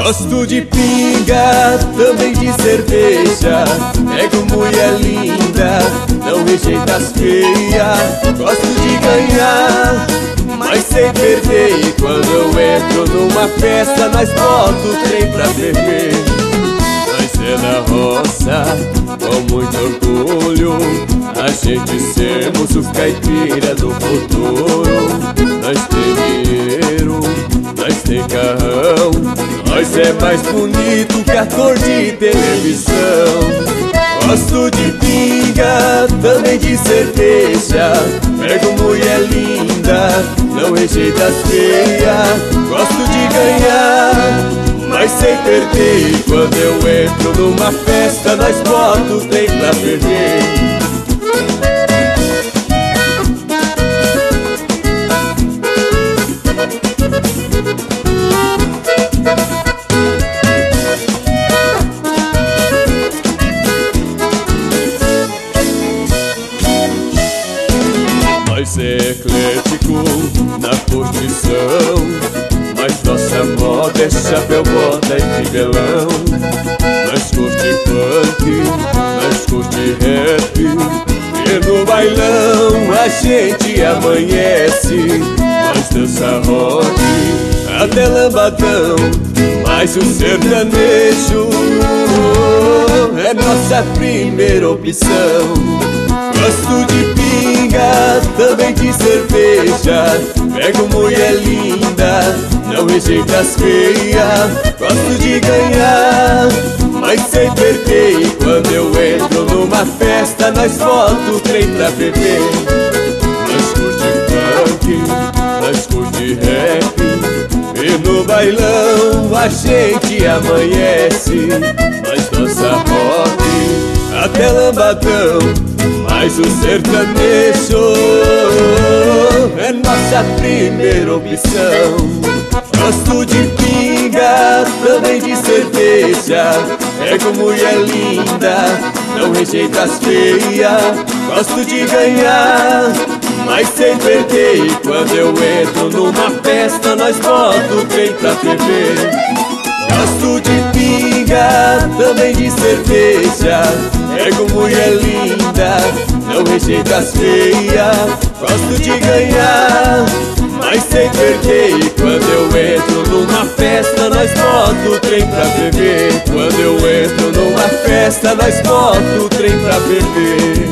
Gosto de pinga, também de cerveja. Pego mulher linda, não rejeito as feias. Gosto de ganhar, mas sei perder. E quando eu entro numa festa, nós bota o trem pra beber. Nós é da roça, com muito orgulho, a gente sermos os caipiras do futuro. Nós tem dinheiro, nós tem carrão, nós é mais bonito que ator de televisão. Gosto de pinga, também de cerveja. Pego mulher linda, não rejeito as feias. Gosto de ganhar, mas sei perder. E quando eu entro numa festa, nós bota o trem pra beber. Nós é eclético na curtição, mas nossa moda é chapéu, bota e fivelão. Nós curte funk, nós curte rap, e no bailão a gente amanhece. Nós dança rock até lambadão, mas o sertanejo é nossa primeira opção. Gosto de pinga, também de cerveja. Pego mulher linda, não rejeito as feias. Gosto de ganhar, mas sei perder. E quando eu entro numa festa, nós bota o trem pra beber. Nós curte funk, nós curte rap, e no bailão a gente amanhece. Nós dança rock até lambadão, mas o sertanejo é nossa primeira opção. Gosto de pinga, também de cerveja. Pego mulher linda, não rejeito as feias. Gosto de ganhar, mas sei perder. E quando eu entro numa festa, nós bota o trem pra beber. Gosto de pinga, também de cerveja. Pego mulher linda, não rejeito as feias. Gosto de ganhar, mas sei perder. E quando eu entro numa festa, nós bota o trem pra beber. Quando eu entro numa festa, nós bota o trem pra beber.